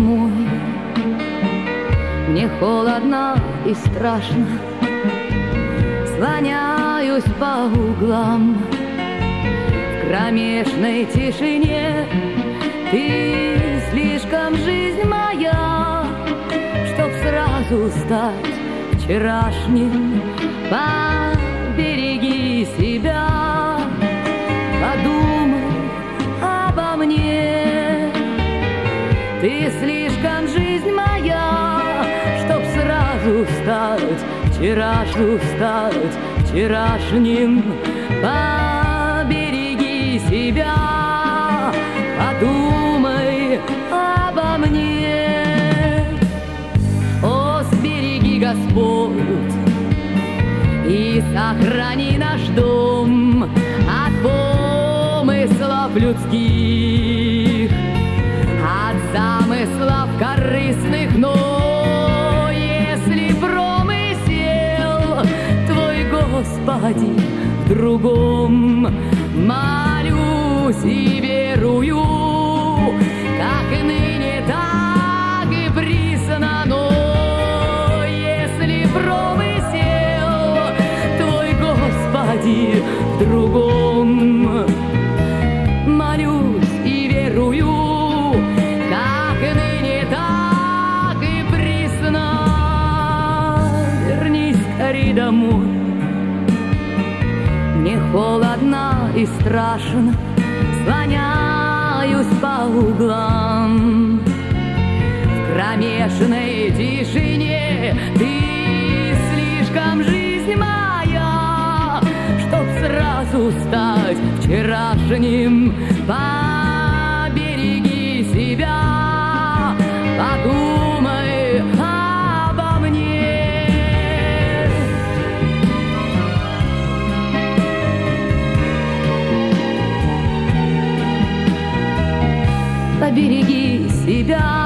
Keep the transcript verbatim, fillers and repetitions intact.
домой. Мне холодно и страшно, слоняюсь по углам. В кромешной тишине ты слишком жизнь моя, чтоб сразу стать вчерашним. Побереги себя, подумай обо мне. Ты слишком жизнь моя, чтоб сразу стать вчерашним, стать вчерашним. Побереги себя, подумай обо мне. О, сбереги, Господь, и сохрани наш дом от помыслов людских, от замыслов корыстных. Но если промысел Твой, Господи, в другом, молюсь и верую, как ныне, так и присно. Но если промысел Твой, Господи, в другом, молюсь и верую, как ныне, так и присно. Вернись скорей домой. Мне холодно и страшно, слоняюсь по углам. В кромешной тишине ты слишком жизнь моя, чтоб сразу стать вчерашним. Побереги себя, подумай обо мне. Побереги себя.